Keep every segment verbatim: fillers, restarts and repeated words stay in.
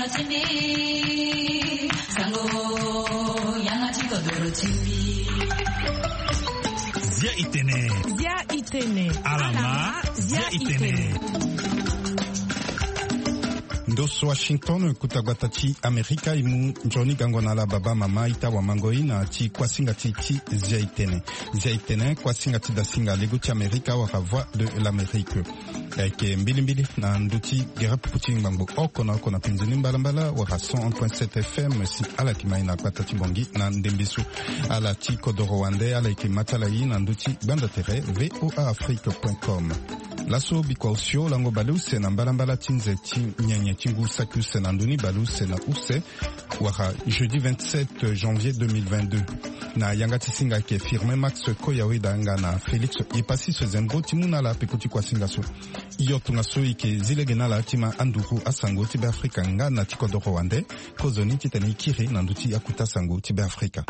Zia itene. Zia itene. Alama. Zia itene. Ndoso Washington kutagwatachi Amerika imu Johnny Gangona baba mama ita wa mangoi na ti kwasinga ti ti Zia itene. Zia itene kwasinga ti dasinga lego ti Amerika wa voix de l'Amérique. Eke mbili mbili na nduti gerapu puti ngbango oko na oko na pinzini mbalambala wa cent un point sept F M si ala kimai na kwatati bongi na ndembisu ala ti kodoro wande ala ike matala yi na nduti banda tere voaafrique point com. Laso bikwa usio lango baluse na mbalambala tinze ti nyenye tingu sakuse na nduni baluse na use waka jeudi vingt-sept janvier deux mille vingt-deux. Na yangati singa ke firme Max Koyawe danga na Felix Ipasi se zembo timuna la pekuti kwa singa so. Iyo tunga so ike zilegena la tima anduru asango tibe Afrika nga na tikodoro wande kozoni titani kiri na nduti akuta sango tibe Afrika.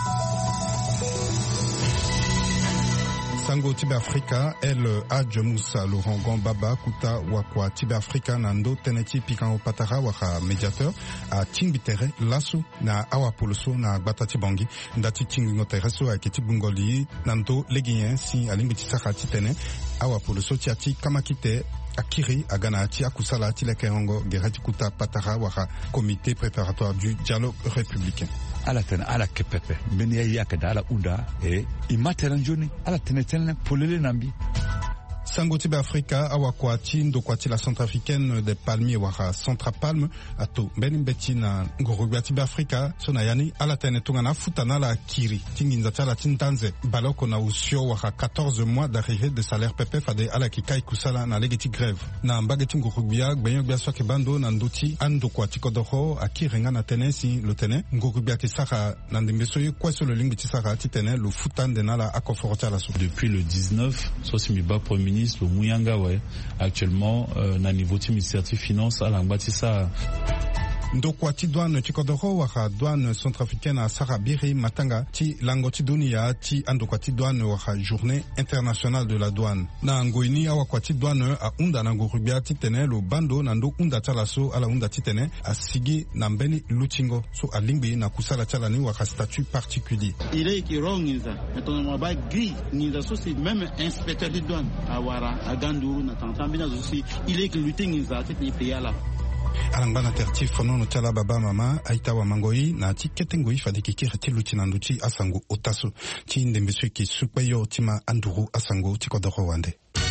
Sango Tibe Afrika, El Hadj Moussa Laurent Gambaba Kuta Wakwa Tibe Afrika Nando Teneti Pikan Patara Waka médiateur a Timbitere Lasso na Awapoloso na Batati Bangi Ndati Tingo Tereso a Keti Bungoli Nando Legien si Alimbiti Sakati Tene Awapoloso Tiati Kamakite Akiri Aganati Akusala Tilekerongo Gerati Kuta Patara Waka comité préparatoire du dialogue républicain. Ala tena ala kepepe beni ya yakada ala unda e imatera njoni ala tena tena polele nambi. Sango Tibe Afrika awakwa tindo kwa tila centrafricaine de palmiers waka centra palme ato benin betina ngorogwa Tibe Afrika sona yani ala tene tunga na futana la kiri tinginza tala tintanze baloko na usio waka quatorze mois d'arrivée de salaire P P fade ala kikai kusala na legeti grève na mbageti ngorogwa gbenyo bia soke bando na nduti ando kwa tikodoho akirenga na tenesi lo tene ngorogwa kisaka na ndembeso ye kwa solo lingbi tisaka titene lo futande na la akoforota la so. Depuis le dix-neuf Sosimiba premier ministre le Muyanga ouais actuellement euh, na niveau administratif finance à l'angbatisa ndokwa ti douane tikodoro waka douane centrafricaine a Sarabiri matanga ti lango ti dunia ti andokwa ti douane waka journée internationale de la douane na ngoini awakwa ti douane a unda na ngorubia ti tene lo bando na ndo unda tala so ala unda ti tene a sigi na mbeni lutingo so a lingbi na kusala tala ni waka statut particulier ile ki ronginza etonoma ba gri ninza so c'est même inspecteur de douane a wara a ganduru na tantambina so si ile ki lutinginza ti ni payala alangana terti fono no tala baba mama aita wa mangoi na ti ketengoi fadiki kireti lutina nduti asango otaso ti ndembesu ki supeyo tima anduru asango ti kodoro wande.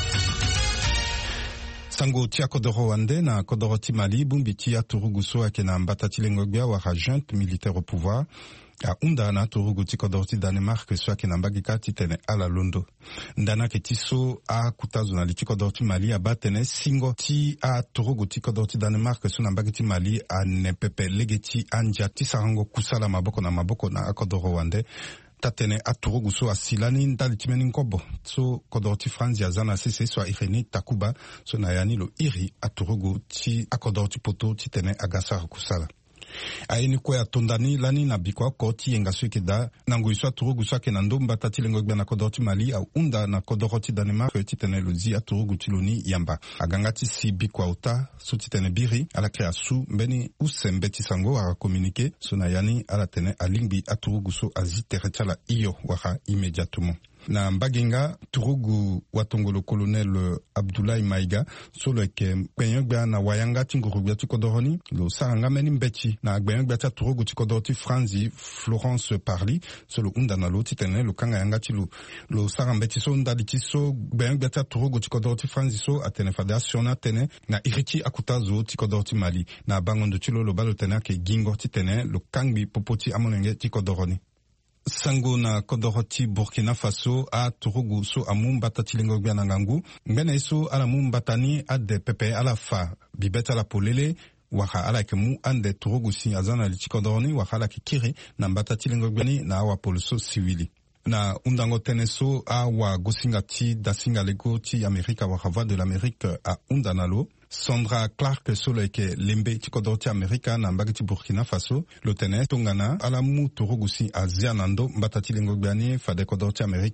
Sango tia kodoro wande na kodoro ti Mali bumbi ti aturuguso akena mbata ti lengogbia waka junte militaire au pouvoir a unda na turugu ti kodoro ti Danemark so akena mbagika ti tene ala londo ndana ke ti so a kutazo na li ti kodoro ti Mali a batene singo ti a turugu ti kodoro ti Danemark so na mbagi ti Mali a ne pepe lege ti anja ti sarango kusala maboko na maboko na kodoro wande tatene aturugu so asilani ndali timeni nkobo so kodoro ti France ya zana sese so Irene Takuba so na yani lo iri aturugu ti akodoro ti poto ti tene agasara kusala aini kwa tondani lani na bikwa ko ti yenga so keda nango iswa turugu so ke nando mbata ti lengo gbe na kodoro ti Mali au unda na kodoro ti Danemark ti tene lozi aturugu ti loni yamba aganga ti si bikwa uta so ti tene biri ala krea su mbeni usembe ti sango a communiquer so na yani ala tene alingbi aturugu so azitere tala iyo waka immédiatement. Na mbaginga turugu watongolo colonel Abdoulaye Maïga solo ke gbenyogba na wayanga tingurugba ti kodoroni lo saranga meni mbeti na gbenyogba ta turugu ti kodoro ti Franzi Florence Parly solo unda na lo ti tene lo kanga yanga ti lo lo saranga ti so ndali ti so gbenyogba ta turugu ti kodoro ti Franzi so atene federation tene na iriti akutazo ti kodoro ti Mali na bangondo ti lo lo balo tene ke gingo ti tene lo kangbi popoti amonenge ti kodoroni. Sango na kodoro ti Burkina Faso a turugu so amumbata ti lengo gbia na ngangu mbene so ala mumbatani ade pepe ala fa bibeta ala polele waka ala ke mu ande turugu si azana li ti kodoroni waka ala ke kiri na mbata ti lengo gbia ni na awa poloso siwili na undango tene so awa gosinga ti dasinga lego ti Amerika waka voix de l'Amérique a undanalo Sandra Clark solo ke lembe ti kodoro ti Amerika na mbagi ti Burkina Faso lo tene tongana ala mu turugu si azia nando mbata ti lengo gbani fade kodoro ti Amerika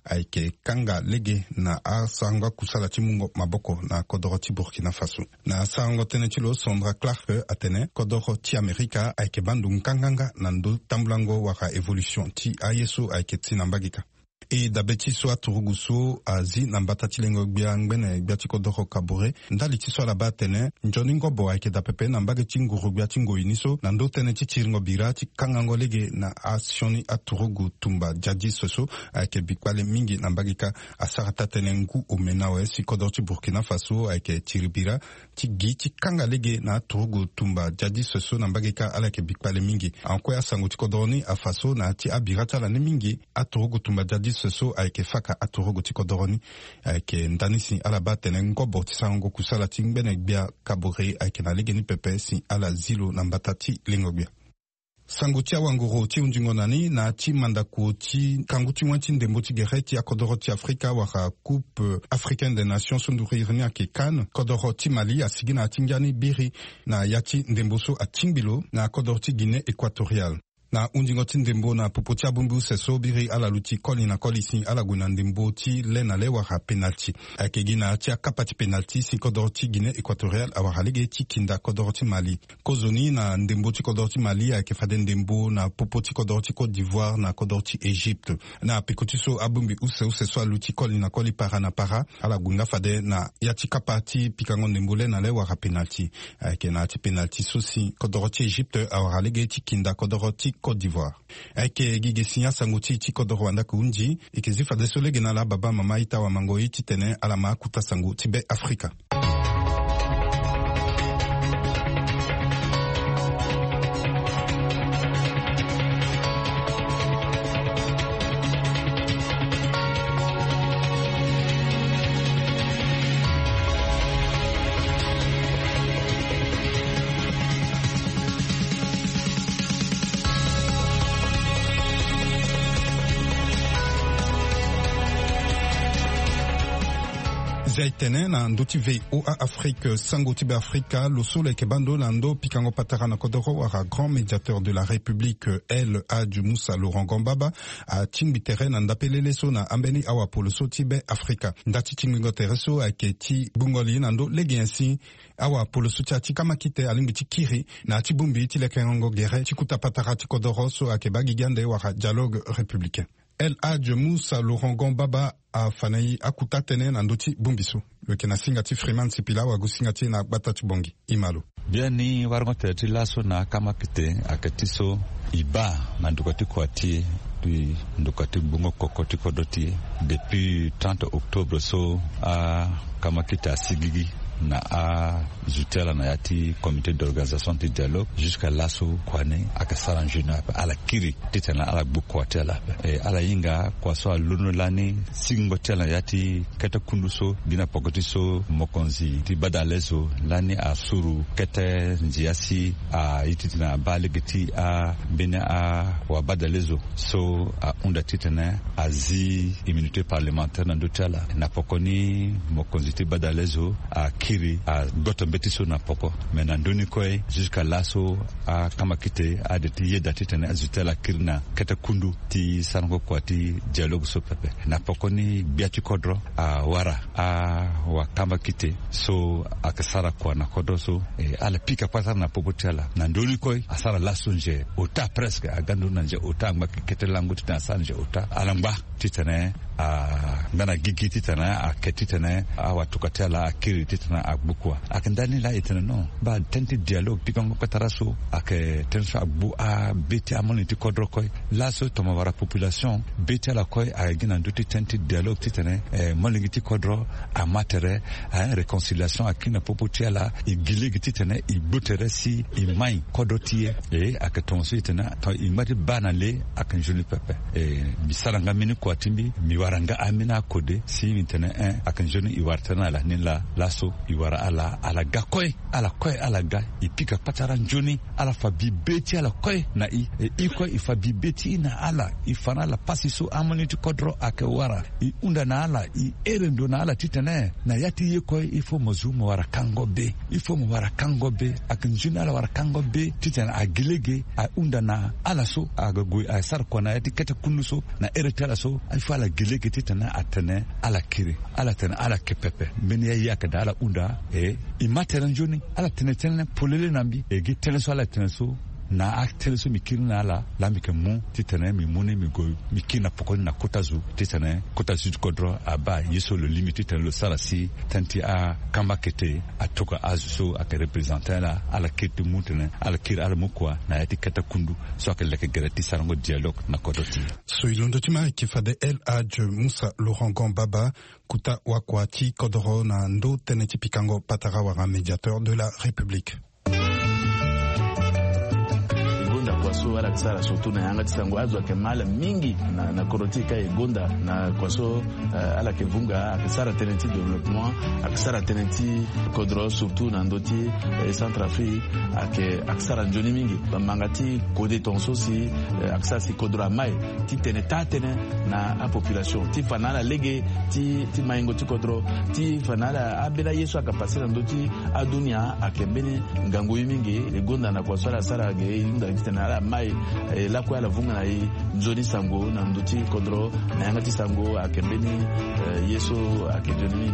aike kanga lege na asanga kusala timungo maboko na kodoro ti Burkina Faso. Na sango tene chilo Sondra Clark atene kodoro ti Amerika aike bandu nkanganga na ndo tambulango waka evolution ti ayeso aike tinambagika. E dabeti so aturuguso azi nambata tilengo gbia ngbene gbia tikodoro kabore ndali tiso la batene njoningo bo aike dapepe nambage tinguru gbia tingo iniso nando tene tichiringo bira ti kangango lege na asioni aturugu tumba jadi soso aike bikwale mingi nambagika asarata tene ngu omenawe si kodoro ti Burkina Faso aike tiribira ti gi ti kanga lege na aturugu tumba jadi soso nambagika alake bikwale mingi anko ya sango tikodoro ni afaso na ti abirata la ne mingi aturugu tumba jadi soso aike faka aturugu tikodoroni aike ndanisi alaba tene ngobo tisango kusala tingbene gbia kabore aike na lege ni pepe si ala zilo na mbatati lingogbia. Sango tia wanguro ti unjingo nani na ti mandaku ti kangu ti wanti ndembo ti gere ti akodoro ti Afrika waka Coupe Africaine des Nations sunduri irnia ke kan kodoro ti Mali asigi na atingiani biri na yati ndemboso atingbilo na akodoro ti Guinée Équatoriale. Na undingo ti ndembo na popo ti abumbu seso biri ala luti koli na koli si ala guna ndembo ti le na le wara penalty. Ake gina ti akapa ti penalty si kodoro ti Guinée Équatoriale awara lege ti kinda kodoro ti Mali. Kozoni na ndembo ti kodoro ti Mali ake fade ndembo na popo ti kodoro ti Côte d'Ivoire na kodoro ti Égypte. Na pekoti so abumbi use use so aluti koli na koli para na para ala gunga fade na ya ti kapa ti pikango ndembo le na le wara penalty. Ake na ti penalty so si kodoro ti Égypte awara lege ti kinda kodoro ti Côte d'Ivoire. Eke gige sinya sanguti ti kodoro wanda kunji eke zifa desolege na la baba mama ita wa mangoi ti tene ala makuta sangu ti be Afrika. Zaitene na ndoti V O A Afrique sango tibe Afrika lo sole ke bando lando pikango patara na kodoro wara grand médiateur de la République El Hadj Moussa Laurent Gambaba a tingbi terrain ndapelele so na ambeni awa polo so tibe Afrika ndati tingingo tereso aketi bungoli nando legensi awa polo so ti kama kite alingi ti kiri na ti bumbi ti lekengo gere ti kuta patara ti kodoro so akebagi gande wara dialogue républicain. El Hadj Moussa Laurent Gambaba a fanayi akuta tene na ndoti bumbiso le kena singati Freeman Sipila wa gusingati na batati bongi imalo biani warngote ti laso na kama kite akatiso iba na ndukati kwati puis ndukati bungo kokoti kodoti depuis trente octobre so a kama kite asigigi na a zutela na yati comité d'organisation de dialogue jusqu'à laso kwane akasara njuna ala kiri titana ala bukwatela e ala yinga kwa so luno lani singo tela yati keta kunduso bina pokotiso mokonzi ti badalezo lani asuru kete njiasi a ititina balegeti a bina a wa badalezo so a unda titana azi immunité parlementaire na ndotela na pokoni mokonzi ti badalezo a kiri a goto betiso na poko mena ndoni koy jusqu'à laso a kama kite a de ti yeda titane azutela kirna kete kundu ti sango kwati dialogue so pepe na poko ni biati kodro a wara a wa kama kite so akasara kwa na kodro so e, ala pika pata na popotela na ndoni koy asara laso nje ota presque agando na nje ota ngba kete langu titana sanje ota alangba titane a ngana gigi titana a ketitane a watukatela akiri titana agbukwa akandani la itana no ba tenti dialogue pikango pataraso ake tenso agbu a beti amoniti kodro koy laso toma wara population beti la koy a gina nduti tenti dialogue titane e molingiti kodro a matere a réconciliation akina popotela igiligi titane ibutere si imai kodro tie e akatonso itana to imati banale akanjuni pepe e bisaranga mini kwatimbi miwaranga amina kode si itana e akanjuni iwartana la nila laso iwara ala ala ga koy ala koy ala ga ipika patara njoni ala fabi beti ala koy na i e iko ifabi beti na ala ifana la pasiso amoniti kodro ake wara i unda na ala i erendo na ala titane na yati ye koy ifo mozumo wara kango be ifo mo wara kango be akanjuni ala wara kango be titane agilege a unda na ala so agagoy a sar kona yati kete kunuso na eretala so ifala gilege geti tana atene ala kiri ala tene ala kepepe mbeni ya yakada ala unda e imateren joni ala tene tene polele nambi e gi tene so ala tene so na actel so mikiri na ala la mike mu titene mi mune mi go mikina pokoni na kotazu titene kotazu kodro aba yeso le limite titene le salasi tanti a kambakete atoka azuso ake representer la ala kete mutene ala kiri ala mukwa na yati kata kundu so ake leke gereti sarango dialogue na kodoti so ilondo tima kifade El Hadj Musa Laurent Gambaba kuta wakwati kodro na ndo tene tipikango patara wara médiateur de la République. Kwaso ala kisara surtout na yanga tisango azwa kemala mingi na na korotika egonda na kwaso uh, ala kevunga akisara tenenti développement akisara tenenti kodro surtout na ndoti eh, Centrafrique ake akisara njoni mingi bamangati kode tonso si eh, akisara si kodro mai ti teneta tene na a population ti fanala lege ti ti maingo ti kodro ti fanala abela yesu akapasira ndoti adunia akembeni ngango mingi egonda na kwaso ala sara ge inda tena mai la kwa la vunga na nzoni sango na nduti kodro na yangati sango akembeni yeso akejoni.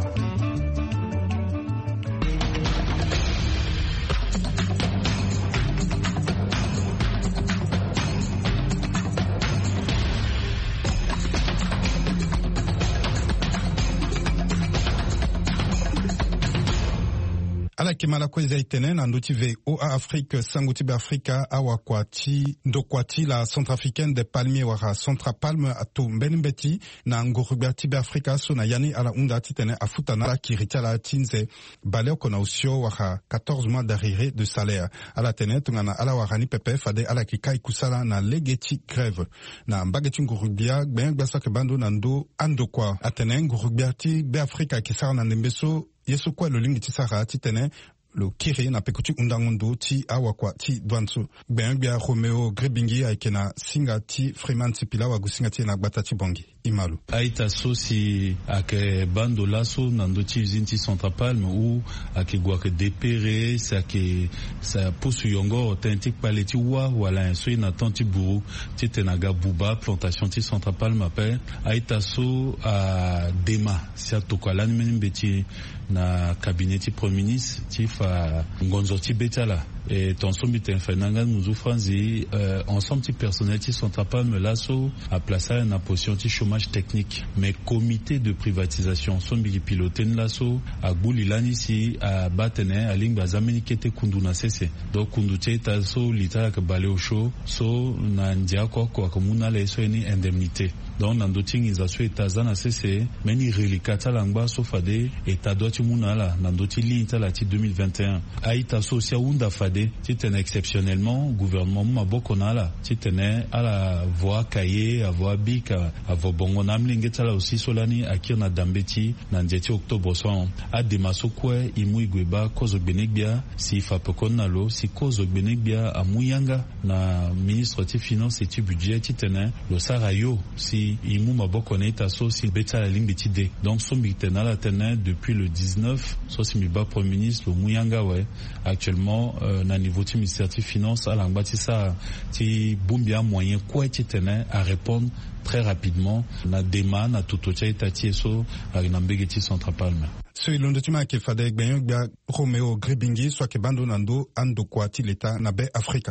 ala kimala kweza itene na ndoti ve o a Afrique sanguti be Afrika awakwati ndokwati la Centrafricaine des Palmiers wara Centrapalme ato mbenimbeti na ngorubati be Afrika so na yani ala unda titene afutana la kiritala tinze baleo kona usio wara quatorze mois d'arriéré de salaire ala tene tungana ala warani pepe fade ala kikai kusala na legeti grève na mbageti ngorubia ben gbasa ke bando na ndo andokwa atene ngorubati be Afrika kisara na ndembeso yeso kwa lo lingi tisara titene lo kiri na pekuti undangondo ti awakwa ti dwansu ben bia Romeo Grebingi aikena singa ti Freeman Sipila wa gusinga ti na gbata ti bongi imalu aita sosi ake bando laso nando ti zinti Centrapalme ou ake guake depere sa ke sa posu yongo tenti paleti wa wala so ina tanti buru ti tenaga buba plantation ti Centrapalme ape aita so a dema sia tokalani menibeti na cabinet premier ministre ti fa ngonzo ti betala et tonso miten fenanga nous franzi euh, ensemble ti personnel ti Centrapalme laso a placer na position ti chômage technique mais comité de privatisation sombi piloté laso a bulilani si a batene a lingba zameni kete kundu na sese donc kundu ti ta so lita ka bale au show so na ndia ko ko komuna le so ni indemnité donc nando tingi za so etaza na sese meni relikata langba so fade eta doti munala nando ti linta la ti deux mille vingt et un aita so sia unda fade titene exceptionnellement gouvernement mabokonala titene ala voix kaye a voix bik a voix bongo namlinge tala aussi solani akir na dambeti na ndeti octobre so a demaso kwe imu igweba kozo benegbia si fa pokonalo si kozo benegbia a muyanga na ministre ti finance et ti budget titene lo sarayo si imu mabokone taso si beta la ligne ti de donc sombi tenala tene depuis le dix-neuf so si mi ba premier ministre lo muyanga ouais actuellement euh, na niveau du ministère des Finances à l'angbatissa ti bumbia moyen quoi ti tene à répondre très rapidement na dema na tutocha itati eso na mbegeti Centrapalme so ilondo tima ke fade gbenyo gba Romeo Grebingi so ke bando nando ando kwa ti leta na be Afrika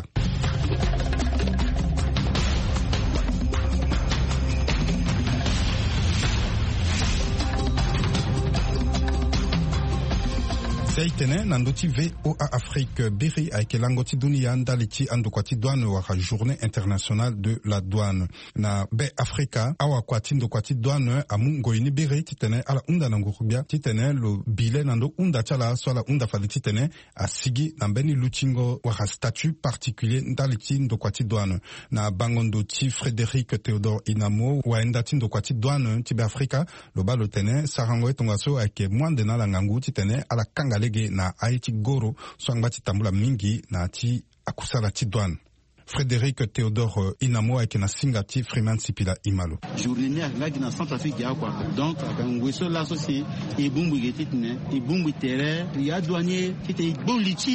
Seitene nandoti V O A Afrique Biri aike langoti dunia ndaliti andokwati douane waka journée internationale de la douane na be Afrika awa kwati ndokwati douane amu ngoyini biri titene ala unda na ngurubia titene lo bile nando unda chala so ala unda fali titene asigi na mbeni luchingo waka statut particulier ndaliti ndokwati douane na bangondo ti Frédéric Théodore Inamo wa endati ndokwati douane ti be Afrika lo balo tene sarango etongaso aike mwande na la ngangu titene ala kangale na Haïti Goro swangba tambula mingi na ti akusala ti douane Frédéric Théodore Inamo avec na singati Freeman Sipila Imalo. Journée là qui na Centrafrique ya quoi. Donc quand vous so l'associé et bumbu getitne et bumbu terre, il y a douanier qui était bon liti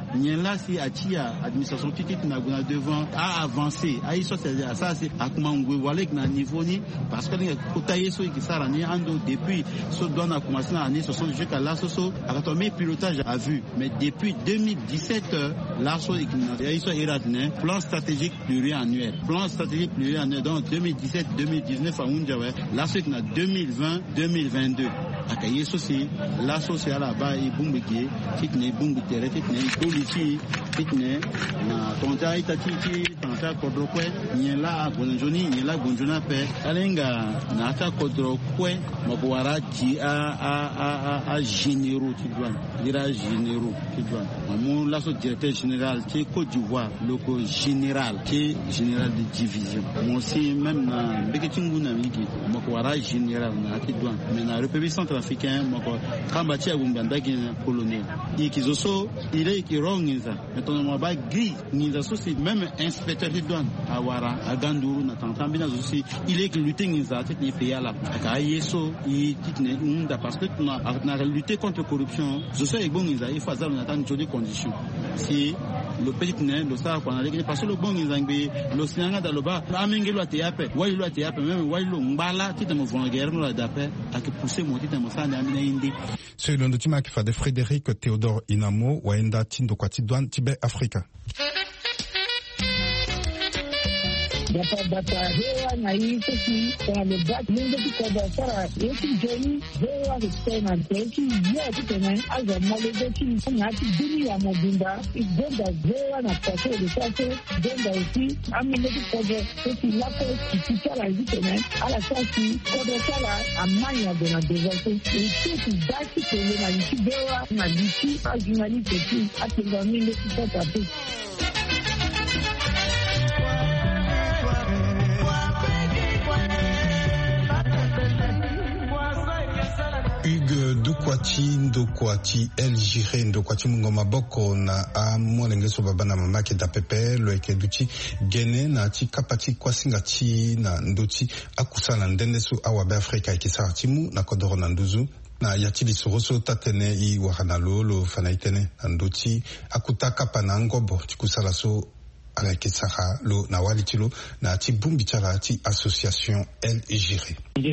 n'y a là si atia administration qui est na gona devant a avancé a iso c'est ça c'est à comment ngwale na niveau ni parce que les kotaye so qui sara ni ando depuis so donne a commencé en année soixante jusqu'à là so so a tomé pilotage à vue mais depuis deux mille dix-sept là so a iso iradne plan stratégique pluriannuel plan stratégique pluriannuel donc deux mille dix-sept deux mille dix-neuf à unjawe là so na deux mille vingt deux mille vingt-deux akaye so c'est là so c'est là bas et bumbeki kitne bumbu tere kitne politi kitne na tonta itati tonta kodrokwe nyela gonjoni nyela gonjona pe alenga na ta kodrokwe mabwara ti a a a a généraux qui doit dira généraux qui doit mon là so directeur général qui Côte d'Ivoire loco général qui général de division mon si même na beketingu na miki mabwara général na qui doit mais na République centrafricaine mako kambati agumbanda ki colonel ikizoso ile ikirongiza metono maba gris ni za sosi même inspecteur de douane awara aganduru na tantambina zosi ile ki lutter ngiza tekni payala aka yeso i tikne unda parce que na na lutter contre corruption zoso e bongiza il faut ça na tan jodi condition si le petit ne le ça kwa na parce que le bongiza ngbe lo sinanga daloba amengelo ateape wali lo ateape même wali lo mbala titamo vangere no la dape ak pousser mon titamo ça na amina indi selon le tima qui fait de Frédéric Théodore Inamo waenda tindo kwa tidwan tibe Afrika data data hewa na hii sisi kwa le back mungu kwa sara yeki jeni hewa kutena teki ya tena aza malebeki na tidini ya mobimba igonda hewa na paso de paso gonda usi amile kwa sisi lako kitala hivi tena ala sasi kwa sala amanya de na development sisi dati tena na hewa na liti ajinali teki atinga mile kwa tatu Hugues Ndokwati Ndokwati El Jiré Ndokwati Mungoma Boko na a Mwalengeso Babana Mamake da Pepe Loeke Duchi Gene na ti kapati kwasinga ti na ndoti akusala ndendesu awabe Afrika ikisara timu na kodoro na nduzu na yatili soroso tatene i wahanalo lo fanaitene na ndoti akutaka pana ngobo tikusala so ala kisara lo na walitilo na ti bumbi tara ti association El Jiré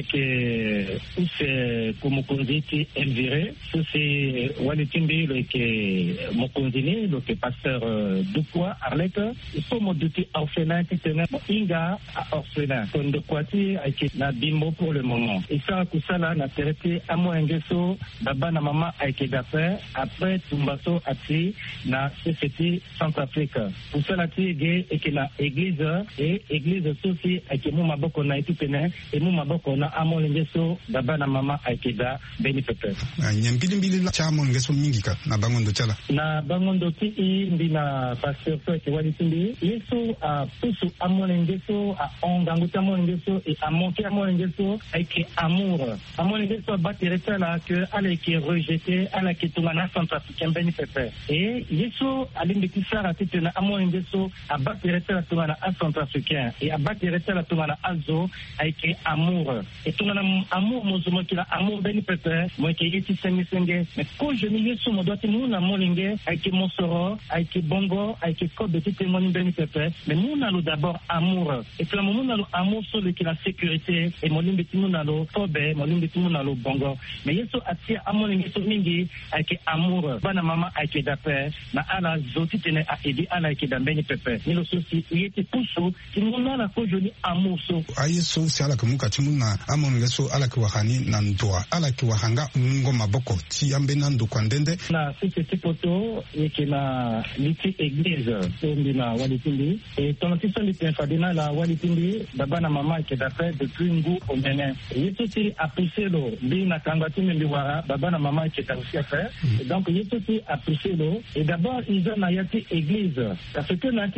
que c'est comme conduite Elviré, c'est Walitimbi le que mon conduit le que pasteur Dukwa Arlek il faut me douter orphelin qui tenait Inga à orphelin comme de Kwati avec la bimbo pour le moment et ça tout ça là n'a traité à moi Ngeso baba na mama avec d'affaires après Tumbaso ati na société Centrafrique pour ça là ti gay et que la église et église aussi avec mon maboko na tout tenait et mon maboko na amo ngeso baba na mama aikeda beni pepe nyambili mbili la chamo ngeso mingi ka na bangondo chala na bangondo ti ndina pasteur so ke wali tindi yeso a pusu amo ngeso a ongangu tamo ngeso et a monter amo ngeso aike amour amo ngeso battre la que ala qui rejeté ala qui tungana centrafricain beni pepe et yeso alimbe kisara titena amo ngeso a battre la tungana centrafricain et a battre la tungana azo aike amour et tout amour mozumo qui la amour beni pepe moi qui yiti senge senge mais quand je me suis doit nous na molinge avec mon soro avec bongo avec kobe tete moni beni pepe mais nous na d'abord amour et puis nous na amour sur le qui la sécurité et molinge nous na lo kobe molinge nous na lo bongo mais yeso atia amolinge so mingi avec amour bana mama avec d'après na ala zoti tene a aider ala avec beni pepe ni lo souci yiti puso qui nous na la ko joli amour so ayeso c'est ala kumuka timuna amon ngeso ala kiwahani na ndoa ala kiwahanga mungo maboko ti ambe na ndo kwandende na sisi tipoto yeke na liti église tombi na walitindi et tonotisa liti fadina la walitindi baba na mama ke d'après depuis ngu omene yeto ti apprécier lo bi na kangati mbi wara baba na mama ke ta aussi faire donc yeto ti apprécier lo et d'abord ils ont na yati église parce que na ti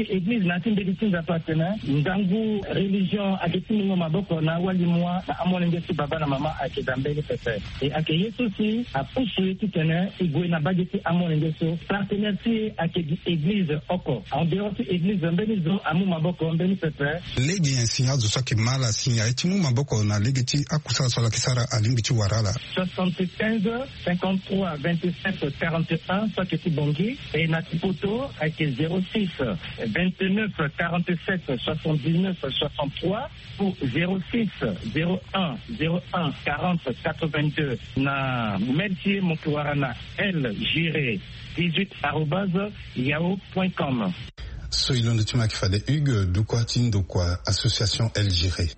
église na timbeli tinza patena ndangu religion aketingo maboko na walimwa na amolenge si baba na mama akedambele pepe et ake yesu si a poussé kitene igwe na bageti amolenge so partenaire si akedi église oko en dehors si église mbeni zo amu maboko mbeni pepe legi ensinya zo saki mala sinya etimu maboko na legeti akusala sola kisara alimbichi warala soixante-quinze cinquante-trois vingt-sept quarante-et-un soit que bongi et na tipoto ake zéro six vingt-neuf quarante-sept soixante-dix-neuf soixante-trois ou zéro six zéro un zéro un quarante quatre-vingt-deux na Mercier Mokiwarana L Giré dix-huit arobase yahoo point com. Soilondo Tumakifade Hugues Dukwa Tindokwa Association L Giré.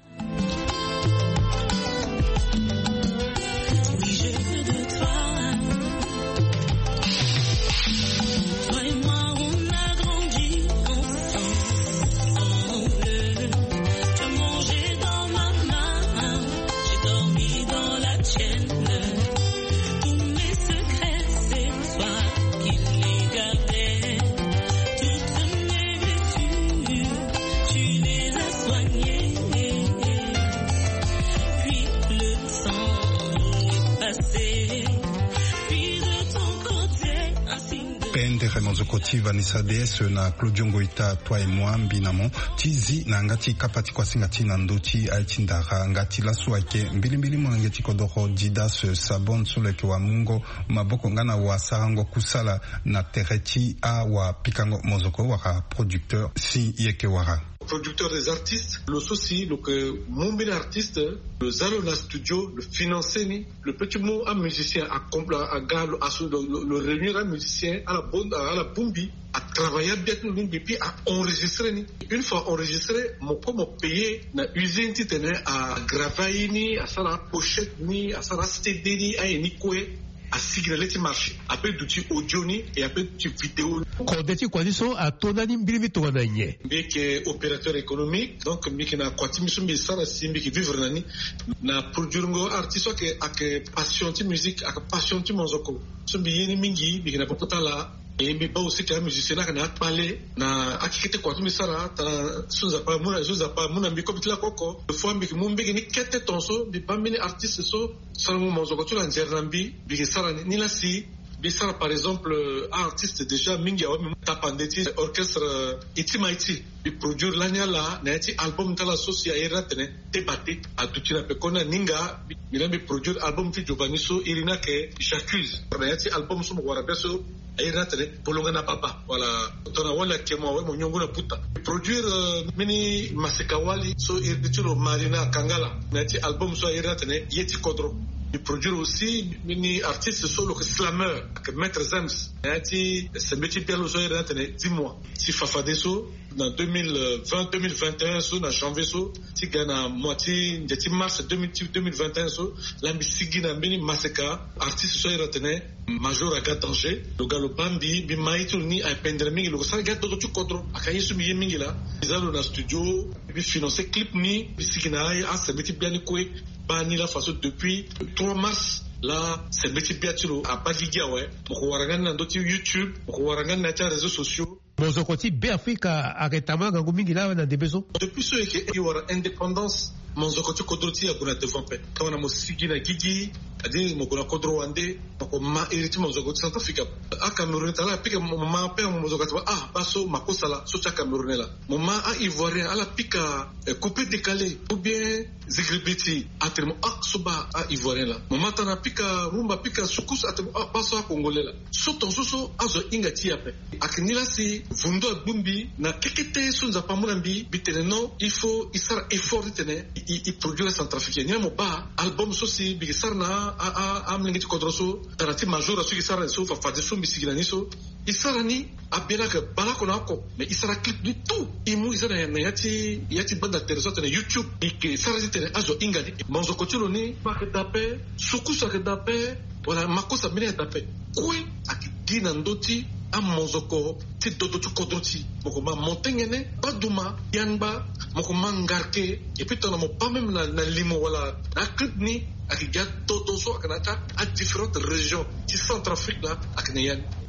Koti Vanessa D S na Claudio Ngoita toi et moi mbinamo tizi na ngati kapati kwa singati na ndoti aitindara ngati la suake mbili mbili mwangeti kodoro didas sabon suleke wa mungo maboko ngana wa sarango kusala na tereti a wa pikango mozoko waka producteur si yeke wara producteur des artistes, le souci, le que mon bien artiste, le Zalona Studio, le financer ni, le petit mot à musicien, à complet, à gars, à le, le réunir à musicien, à la bonne, à la bombi, à travailler bien nous et puis à enregistrer ni. Une fois enregistré, mon comme payé, na usine qui tenait à gravailler ni, à ça la pochette ni, à ça la C D ni, à ni quoi. À signaler le marché. Après d'outils audio ni et après d'outils vidéo. Quand tu connais ça, à ton anime bilimi ton anime. Bien que opérateur économique, donc bien que na kwati misu mbisa na simbi qui vivre nani na produire ngo artiste que avec passion ti musique, avec passion ti mozoko. Sumbi yeni mingi, bien que na popota la et mais pas aussi qu'un musicien na parler na akikete kwati misara ta suza pa muna suza pa muna mbi comme la koko. De fois mbi mumbi ni kete tonso, mbi pas mini artiste so salmo mozoko tu la nzernambi, bien ni la si bisara par exemple un artiste déjà mingi awa même tapandeti orchestre itimaiti bi produire l'année là na eti album tala socia era tene debate a tutina pe kona ninga mina bi produire album fi Giovanni so irina ke j'accuse na eti album so mo beso era tene polongana papa voilà tona wala kemo we mo nyongo na puta produire uh, mini masekawali so irtiro marina kangala na eti album so era tene yeti kodro. Il produit aussi mini artiste solo que slammer que maître Zems et ti ce métier bien le soir dix mois si Fafadeso dans deux mille vingt deux mille vingt et un so na janvier so ti gana moitié de mars deux mille vingt et un so la misigi na mini maseka artiste so retene major à danger le galo bambi bi maitu ni a pendre mingi le sa gato tu kodro akayi su mi mingi la izalo na studio bi financer clip ni bisigi na a ce métier bien ni quoi bani la façon depuis trois mars là c'est métier biatilo à Badigia ouais pour warangana na ndoti YouTube pour warangana na réseaux sociaux mozokoti be Afrika aketama gangu mingi la na debezo depuis ce que il y aura indépendance mozokoti kodroti ya kuna devampe kama na musiki na gigi adi mokona kodro wande ko ma iriti mozokoti South Africa a Cameroun tala pika ma pe mozokoti ah baso makosala so cha Cameroun la mama a Ivoirien ala pika coupé décalé ou bien zigribiti atremo a soba a Ivoirien la mama tana pika rumba pika sukus atremo a baso a Congolais la so tonso so azo ingati ape akinila si vundo bumbi na kekete sunza pamulambi biteneno il faut il sera effort ditene il produire centrafricain ni mo ba album so si bigisarna a a amlingi kodroso tarati major so kisara so fa fa so bisigina ni so isarani abela ka bala ko nako mais isara clip du tout imu isara na yati yati banda tereso tene YouTube et que sara ditene azo ingadi monzo kotulo ni pa ke tape sukusa ke tape wala makosa mine tape kui akidina ndoti a mozoko ti dodo tu kodroti moko ma montengene baduma yanba moko mangarke et puis ton mo pas même na, na limo wala na clip ni akiga todo so akanata à différentes régions ci Centrafrique là akneyan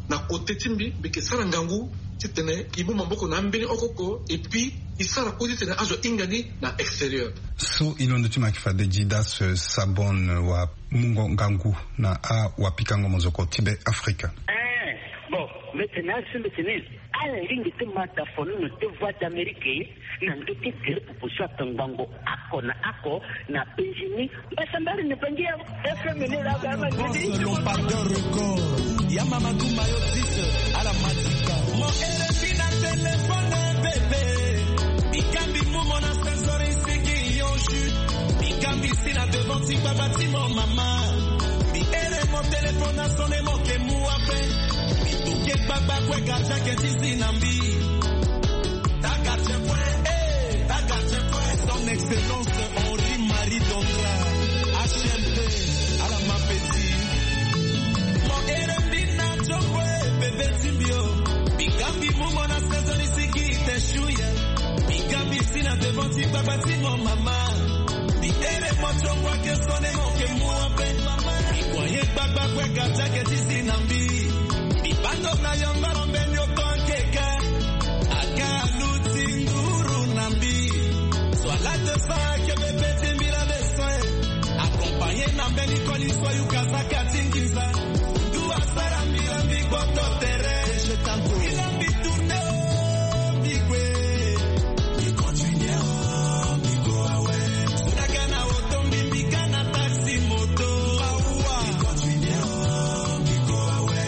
na côté timbi bike sara ngangu titene ibu mamboko na mbeni okoko et puis isara ko titene azo ingani na extérieur so ilondo tima kifade jidas sabon wa mungo ngangu na a wa pikango mozoko tibe Afrika eh bon maintenant c'est le tennis ala ringi tumata fono no te voix d'Amérique na ndoki tere pupushwa tangango ako na ako na Benjamin basambari ne pangia F M ne la gama ni l'on pas de record ya mama kuma yo dix à la matika mo ere na téléphone bébé bikambi mumo na sensori sigi yonju bikambi sina devant ti babati mon maman bi ere mon téléphone a sonné mon ke muape bi toke baba kwe gacha ke tisi nambi ta gacha kwe eh ta gacha kwe son excellence Henri Marie Dondra H M P à la ma petit mon ere bina chokwe bébé timbio bikambi mumo na sensori sigi teshuya bikambi sina devant ti babati mon maman bi ere mo chokwa ke sonné mon ke muape bi kwaye baba kwe gacha ke tisi nambi bando na yambaro mbenyo konkeka aka lutinduru nambi swala de sa ke bebe timbira de soe accompagné na mbeni koli soyu kasaka tingiza du asara mbira mbigo totere je tanto ilambi tourne bigwe ni continue bigo awe sunagana otombi bigana taxi moto awa ni continue bigo awe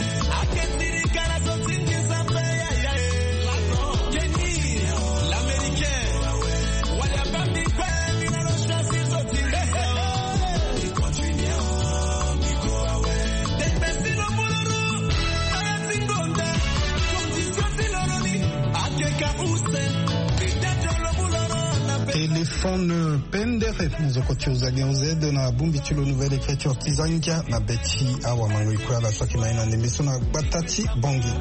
Téléphone pendere muzokoti uzage uzede na bumbitulo nouvelle écriture tizangia na beti awa mango ikuya la soki maina ndembeso na batati bongi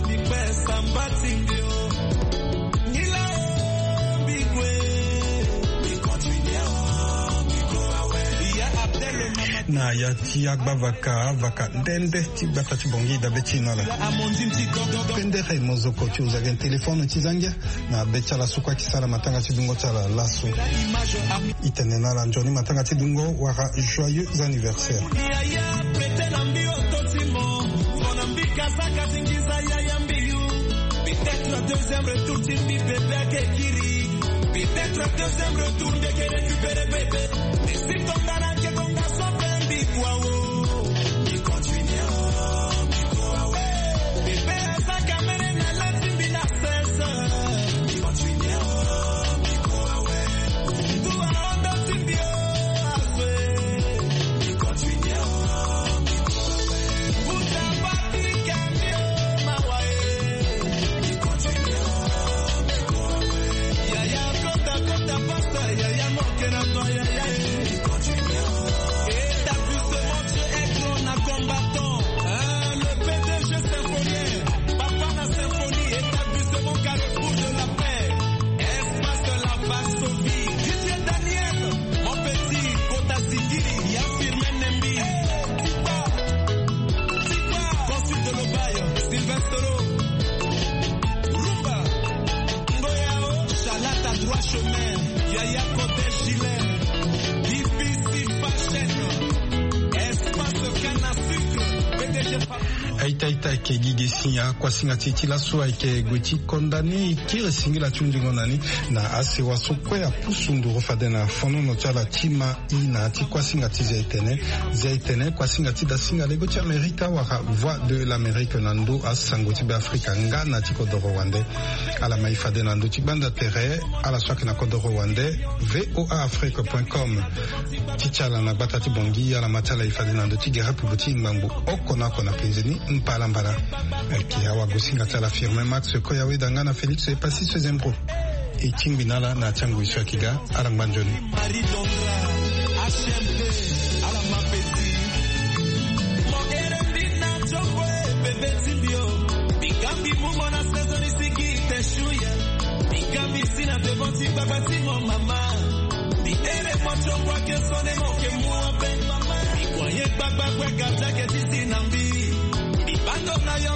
na ya tiagba vaka vaka ndende ti batati bongi da beti nala pendere muzokoti uzage téléphone tizangia na beti la sukwa kisala matanga tidungo tala laso itenena la njoni matanga tidungo waka joyeux anniversaire peut-être le deuxième retour timbi bébé kekiri peut-être le deuxième retour de que récupérer bébé mais si ton dana que ton garçon bébé quoi oh il continue il quoi ouais bébé sa caméra na la timbi na cesse il continue il quoi ouais tu as on timbi il continue il quoi ouais vous avez dit que ma ouais aita ita ke gige sinya kwa singa titi la so ke gweti kondani kire singila tundingo nani na ase wasokwe ya pusundu rofadena fono no tala tima ina ti kwa singa tize itene ze itene kwa singa tida singa lego ti Amerika waka voix de l'Amérique nando a sangoti be Afrika ngana ti kodoro wande ala maifade nando ti banda tere ala swaki na kodoro wande voa afrique point com ti chala na batati bongi ala matala ifade nando ti gera pubuti mambu okona kona penzeni mpala mbala ki awa gosinga tala firme Max Koyawe dangana Félix e pasi sezembro e tingbinala na changu iswa kiga arangbanjoni Bando na